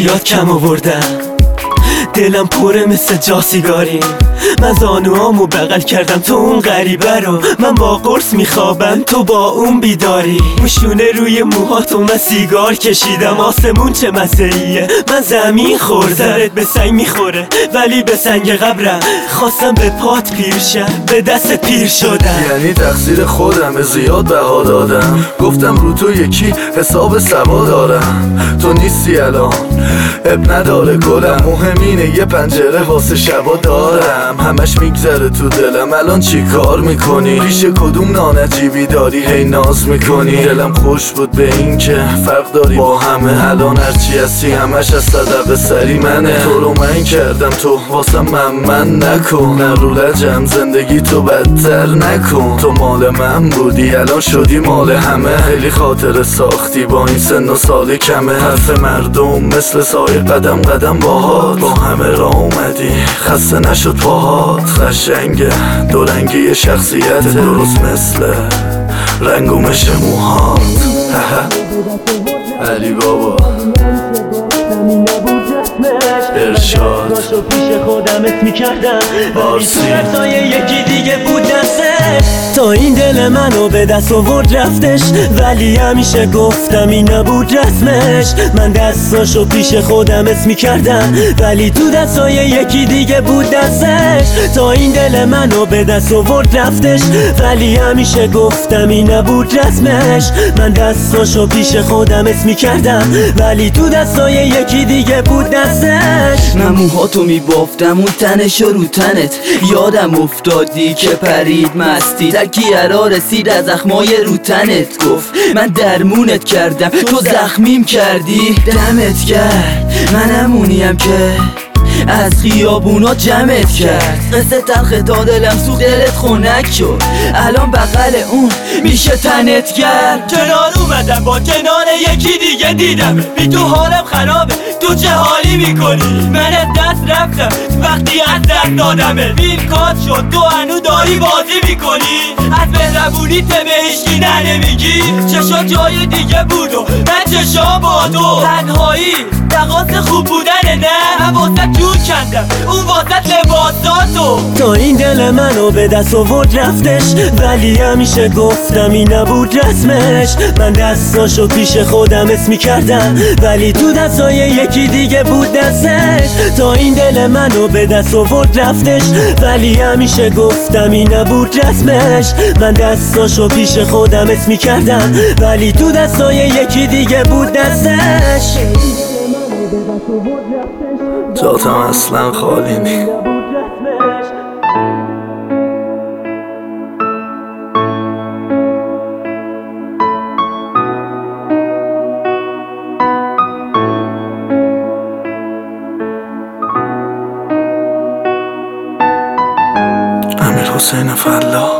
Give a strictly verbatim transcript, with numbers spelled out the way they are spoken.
زیاد کم آوردم، دلم پره مثل جا سیگاری. من زانوامو بغل کردم تو اون غریبه رو، من با قرص میخوابم تو با اون بیداری. موشونه روی موهاتو من سیگار کشیدم، آسمون چه مسئلیه من زمین خورد. سرت به سنگ میخوره ولی به سنگ قبرم، خواستم به پات پیر شم به دست پیر شدم. یعنی تقصیر خودم زیاد بها دادم، گفتم رو تو یکی حساب سوا دارم. تو نیستی الان اب نداره گلم، مهم اینه یه پنجره واسه شبا دارم. همش میگذره تو دلم الان چی کار میکنی، پیش کدوم نانجیبی داری هی ناز میکنی. دلم خوش بود به این که فرق داری با همه، الان هرچی هستی همش از صدق سری منه. تو رو من کردم تو واسه من من نکن، نه رو لجم زندگی تو بدتر نکن. تو مال من بودی الان شدی مال همه، خیلی خاطر ساختی با این سن و سال کمه. حرف مردم مثل سایه قدم قدم باهات، با همه را اومدی خسته نشد پاهات. قشنگه دو رنگی شخصیت، درست مثل رنگ و مش موهات. علی بابا ارشاد داشو پیش خودم اسم میکردم، ولی تو رفتای یکی دیگه بود دستش. تا این دل منو به دست آورد رفتش، ولی همیشه گفتم این نبود رسمش. من دستاشو پیش خودم اسم میکردم، ولی تو دستای یکی دیگه بود دستش. تا این دل منو به دست آورد رفتش، ولی همیشه گفتم این نبود رسمش. من دستاشو پیش خودم اسم میکردم، ولی تو دستای یکی دیگه بود دستش. من موهاتو میبافتم اون تنش رو تنت، یادم افتادی که پرید مستی. تکیه رسید از زخمای رو تنت، گفت من درمونت کردم تو زخمیم کردی. دمت کرد منمونیم که از خیابونا جمعت کرد. قصه تلخ تا دلم سوخت دلت خنک شد، الان بغل اون میشه تنت کرد. کنار اومدم با کنار یکی دیگه دیدم، بی تو حالم خرابه تو چه حالی میکنی. من از دست رفتم وقتی از دست دادمه، ویل کات شد تو هنو داری بازی میکنی. از مهربونی ته به هیچکی نه نمیگی، چشا جای دیگه بود و من چشا با تو. تنهایی دقاس خوب بودنه نه، من واسه جور کندم اون واسه لباساتو. تا این دل منو به دست آورد رفتش، ولی همیشه گفتم این نبود رسمش. من دستاشو پیش خودم اسم میکردم، ولی تو دستای یکی دیگه بود دستش. تا این دل منو به دست آورد رفتش، ولی همیشه گفتم این نبود رسمش. من دستاشو پیش خودم اسم میکردم، ولی تو دستای یکی دیگه بود دستش. جاتم اصلا خالی نی. امیر حسین فلاح.